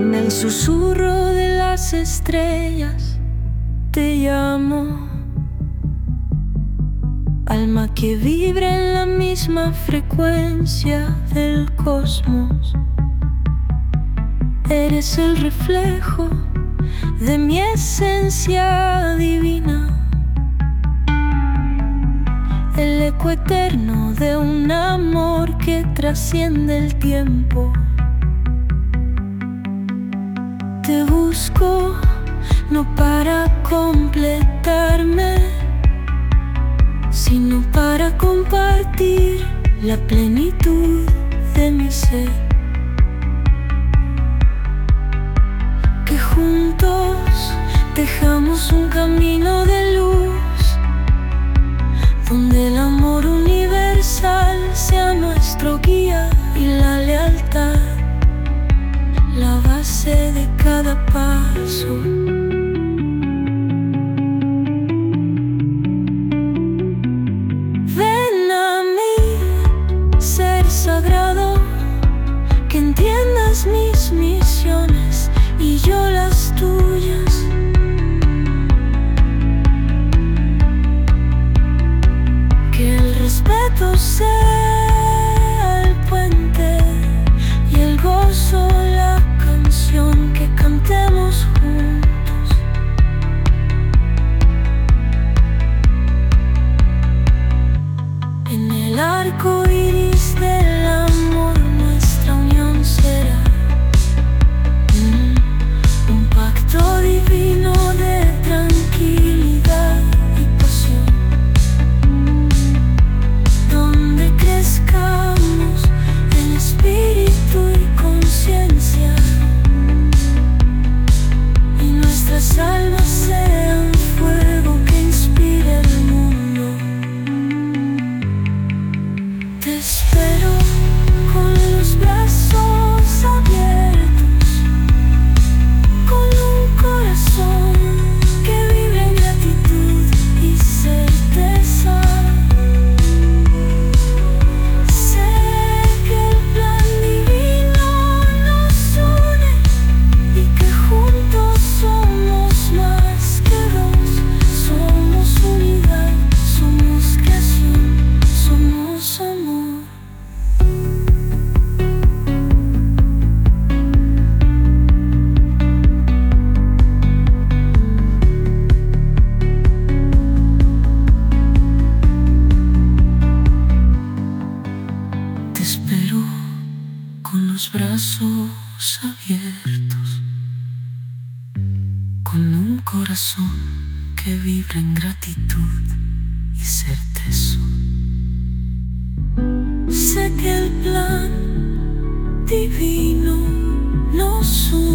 En el susurro de las estrellas te llamo, alma que vibra en la misma frecuencia del cosmos. Eres el reflejo de mi esencia divina, el eco eterno de un amor que trasciende el tiempo. Te busco no para completarme, sino para compartir la plenitud de mi ser. Que juntos tejamos un camino de luz, donde el amor universal sea nuestro guía y la lealtad la base de cada paso. Ven a mí, ser sagrado, que entiendas mis misiones y yo las tuyas. Que el respeto sea el puente y el gozo la canción que cantemos juntos. En el arco iris del amor nuestra unión será un pacto divino de tranquilidad y pasión, donde crezcamos en espíritu y conciencia, y nuestras almas sean fuego que inspire el mundo. Te espero con los brazos abiertos, con un corazón que vibre en gratitud y certeza. Sé que el plan divino nos une y que juntos somos más que dos. Somos unidad, somos creación, somos amor. Te espero con los brazos abiertos, con un corazón que vibra en gratitud y certeza. Sé que el plan divino nos une